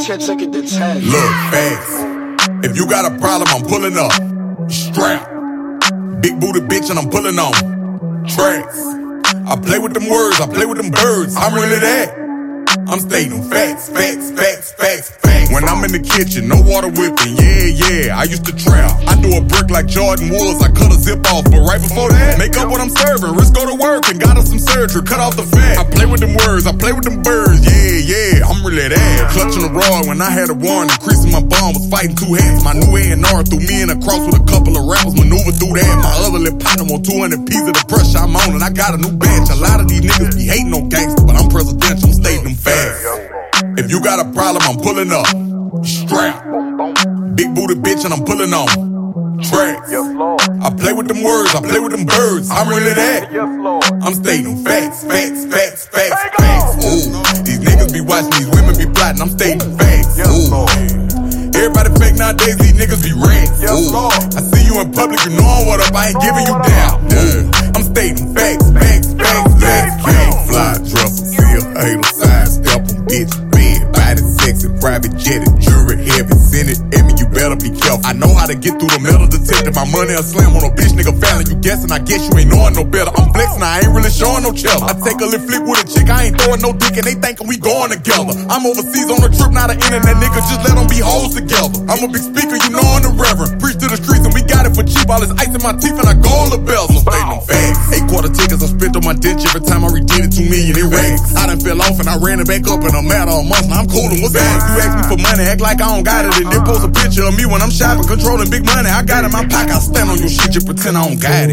can't take it to 10. Look, fast. If you got a problem, I'm pulling up. Strap. Big booty bitch and I'm pulling on tracks. I play with them words, I play with them birds. I'm really that. I'm stating facts, facts, facts, facts, facts. When I'm in the kitchen, no water whipping, yeah, I used to trap. I do a brick like Jordan Woods, I cut a zip off, but right before that, make up what I'm serving, risk go to work and got us some surgery, cut off the fat. I play with them words, I play with them birds, yeah, I'm really that. Clutching the rod when I had a warrant, increasing my bond, was fighting two hands. My new A&R threw me in a cross with a couple of rappers, maneuver through that. My other lip partner on 200 pieces of the pressure I'm on, and I got a new bench. A lot of these niggas be hating on gangsters, but I'm presidential, I'm stating them facts. If you got a problem, I'm pulling up. Strap. Big booty bitch and I'm pulling on tracks. I play with them words, I play with them birds. I'm really that. I'm stating facts, facts, facts, facts, facts. Ooh, these niggas be watching, these women be plotting. I'm stating facts. Ooh, everybody fake nowadays, these niggas be rats. Ooh, I see you in public, you knowin' what up, I ain't giving you down. I'm stating facts, facts, facts, facts. Can't fly, dresser, seal, hater, side step 'em, bitch, bed, body sexy, private jet, jury heavy, send it at me, you better be careful. I know how to get through the metal detector, my money a slam on a bitch nigga family. You guessing, I guess you ain't knowing no better. I'm flexing, I ain't really showing no cheddar. I take a little flick with a chick, I ain't throwing no dick, and they thinking we going together. I'm overseas on a trip, not an internet nigga, just let them be hoes together. I'm a big speaker, you know I'm the reverend. Preach to the streets and we got it for cheap. All this ice in my teeth and I gold the bells. I'm stating them facts. 8 quarter tickets I spent on my ditch every time I redid it 2 million in racks. I done fell off and I ran it back up in a matter of months. Now I'm coolin', what's that? You ask me for money, act like I don't got it, and then post a picture of me when I'm shopping, controlling big money. I got it in my pocket, I stand on your shit, you pretend I don't got it.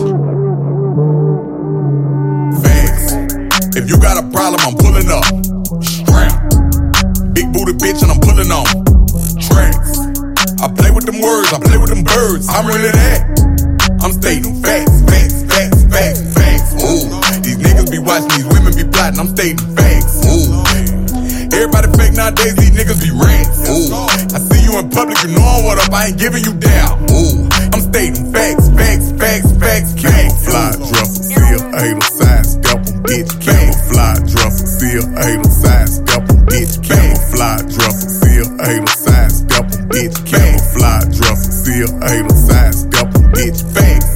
Facts. If you got a problem, I'm pulling up. Strap. Big booty bitch and I'm pulling on tracks. I play with them words, I play with them birds. I'm really that. I'm stating facts, facts, facts, facts, facts. Ooh, these niggas be watching, these women be plotting. I'm stating facts. Ooh, everybody fake nowadays, these niggas be rats. Ooh, I see you in public, you knowin' what up, I ain't giving you down. Ooh, I'm stating facts, facts, facts, facts, facts. Fly, dresser, seal, hater, side step 'em, bitch. Fly, dresser, seal, hater, side step 'em, bitch. Fly, dresser, seal, hater, side step 'em, bitch. Fly, dresser, seal, hater, side step 'em, bitch. Facts.